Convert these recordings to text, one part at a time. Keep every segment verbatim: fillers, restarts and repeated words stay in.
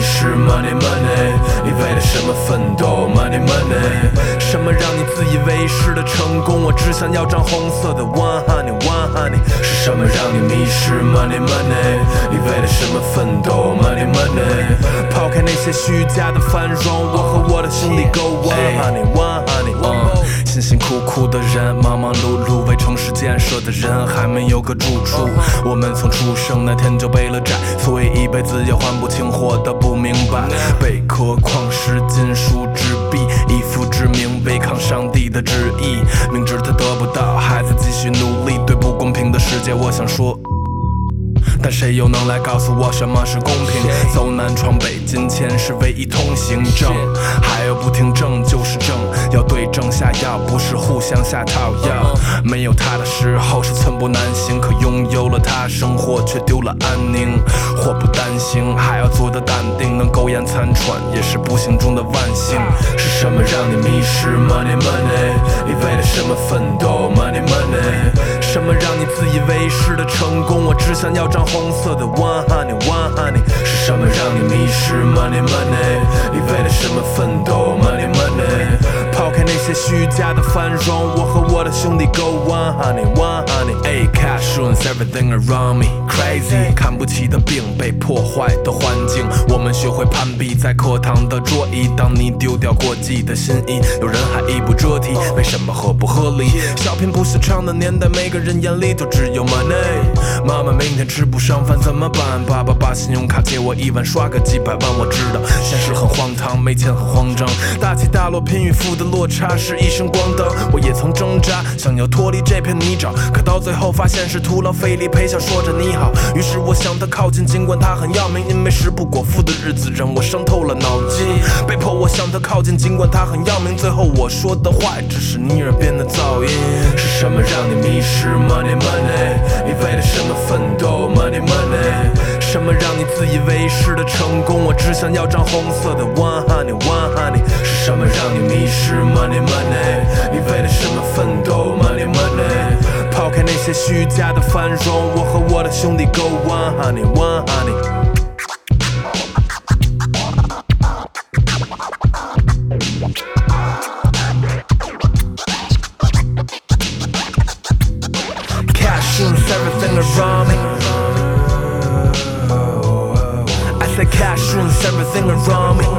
失 Money Money， 你为了什么奋斗 Money Money， 什么让你自以为是的成功？我只想要张红色的 One Honey One Honey， 是什么让你迷失 Money Money， 你为了什么奋斗 Money Money， 抛开那些虚假的繁荣，我和我的兄弟 Go One Honey One Honey， 辛辛苦苦的人，忙忙碌碌为城市建设的人，还没有个住处。我们从出生那天就背了债，所以一辈子也还不清，活得不明白。贝壳、矿石、金属、纸币，以父之名违抗上帝的旨意，明知他得不到，还在继续努力。对不公平的世界，我想说。但谁又能来告诉我什么是公平？走南闯北，金钱是唯一通行证。还有不听正就是正，要对症下药，不是互相下套药。没有它的时候是寸步难行，可拥有了它，生活却丢了安宁。祸不单行，还要做得淡定，能苟延残喘也是不幸中的万幸。是什么让你迷失 Money Money？ 你为了什么奋斗 Money Money？ 什么让你自以为是的成功？我只想要张红色的 One Honey One Honey， 是什么让你迷失 Money Money？ 你为了什么奋斗 Money Money？ 抛开那些虚假的繁荣，我和我的兄弟 Go One Honey One Honey。 Ay cash ruins everything around me crazy， 看不起的病，被破坏的环境，我们学会攀比在课堂的桌椅。当你丢掉过季的心意，有人还衣不遮体，为什么合不合理？小品不是唱的年代，每个人眼里都只有 money。 妈妈明天吃不上饭怎么办？爸爸把信用卡借我一万，刷个几百万。我知道现实很荒唐，没钱很慌张，大起大落，贫与富的落差是一声光灯。我也曾挣扎，想要脱离这片泥沼，可到最后发现是徒劳费力，陪笑说着你好。于是我向他靠近，尽管他很要命，因为食不果腹的日子让我伤透了脑筋。被迫我向他靠近，尽管他很要命，最后我说的话只是你耳边的噪音。是什么让你迷失 Money Money？ 你为了什么奋斗 Money Money？ 什么让你自以为是的成功？我只想要张红色的 One Honey One Honey。 是什么让你迷失 Money Money？ 你为了什么奋斗 Money Money？ 抛开那些虚假的繁荣，我和我的兄弟 Go One Honey One Honey。Everything around me, I said cash ruins everything around me.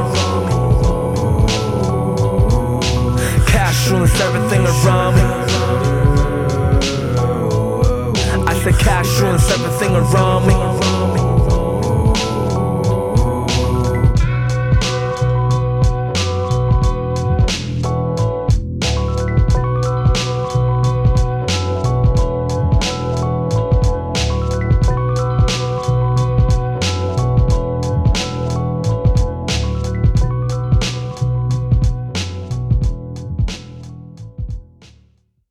Cash ruins everything around me. I said cash ruins everything around me.